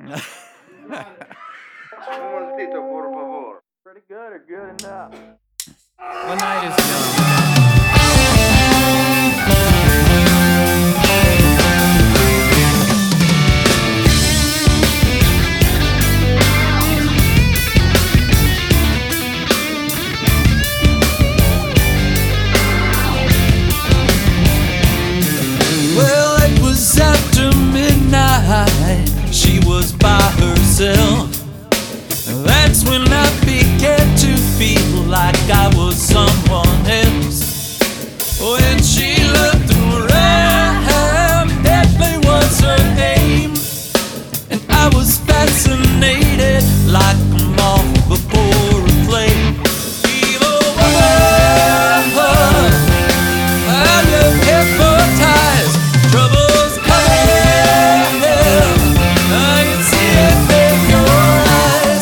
Un momentito, por favor. Pretty good or good enough? One night is young. Well, it was after midnight. She was by herself. That's when I began to feel like I was someone else. When she looked around, deadly was her aim, and I was fascinated like a moth before a flame. Evil woman, I look hypnotized. Trouble's coming, I can see it in your eyes.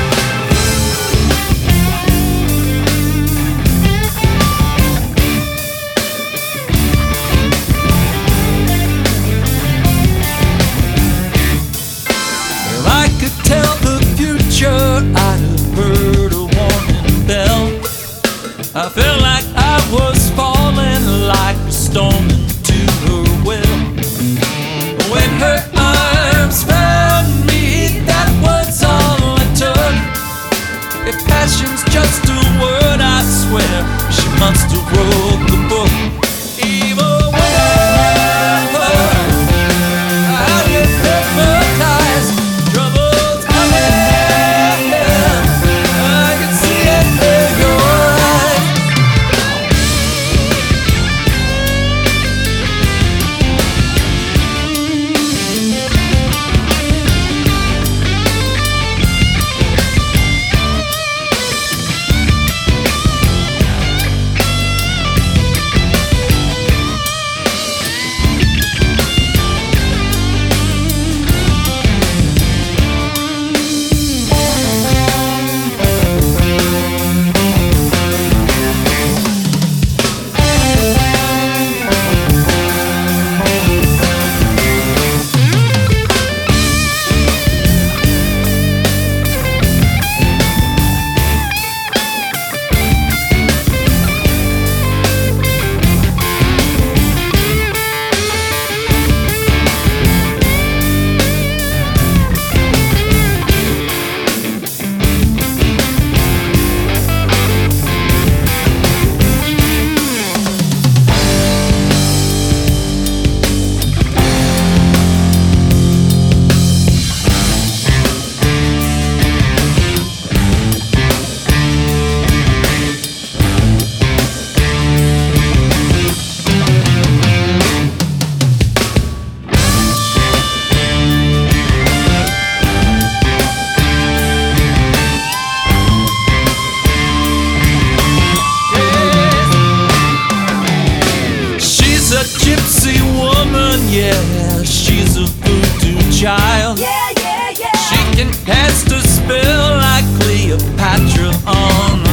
If I could tell the future, I'd have heard a warning bell. I felt like I was falling like a stone into her well. When her arms found me, that was all it took. If passion's just a word, I swear she must have wrote the book. Evil woman, I get hypnotized. Trouble's coming, I can see it in your eyes. She's a gypsy woman, yeah, she's a voodoo child. Yeah, yeah, yeah. She can cast a spell like Cleopatra on